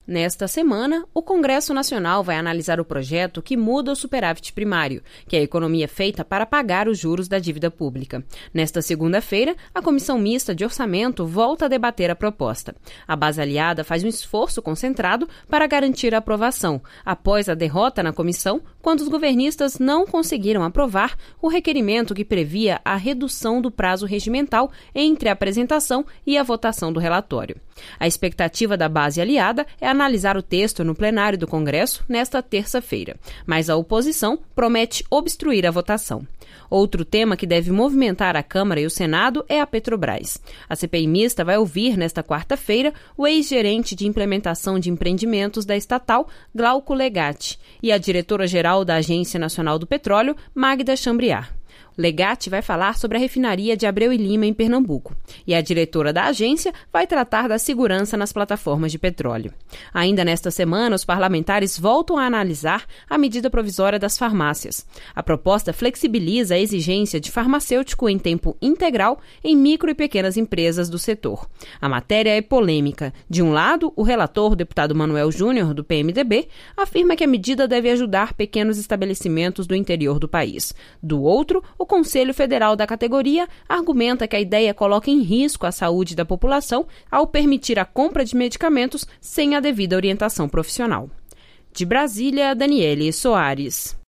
Nesta semana, o Congresso Nacional vai analisar o projeto que muda o superávit primário, que é a economia feita para pagar os juros da dívida pública. Nesta segunda-feira, a Comissão Mista de Orçamento volta a debater a proposta. A base aliada faz um esforço concentrado para garantir a aprovação, após a derrota na comissão, quando os governistas não conseguiram aprovar o requerimento que previa a redução do prazo regimental entre a apresentação e a votação do relatório. A expectativa da base aliada é analisar o texto no plenário do Congresso nesta terça-feira, mas a oposição promete obstruir a votação. Outro tema que deve movimentar a Câmara e o Senado é a Petrobras. A CPI mista vai ouvir nesta quarta-feira o ex-gerente de implementação de empreendimentos da estatal, Glauco Legatti, e a diretora-geral da Agência Nacional do Petróleo, Magda Chambriard. Legatti vai falar sobre a refinaria de Abreu e Lima, em Pernambuco. E a diretora da agência vai tratar da segurança nas plataformas de petróleo. Ainda nesta semana, os parlamentares voltam a analisar a medida provisória das farmácias. A proposta flexibiliza a exigência de farmacêutico em tempo integral em micro e pequenas empresas do setor. A matéria é polêmica. De um lado, o relator, o deputado Manuel Júnior, do PMDB, afirma que a medida deve ajudar pequenos estabelecimentos do interior do país. Do outro, o Conselho Federal da categoria argumenta que a ideia coloca em risco a saúde da população ao permitir a compra de medicamentos sem a devida orientação profissional. De Brasília, Daniele Soares.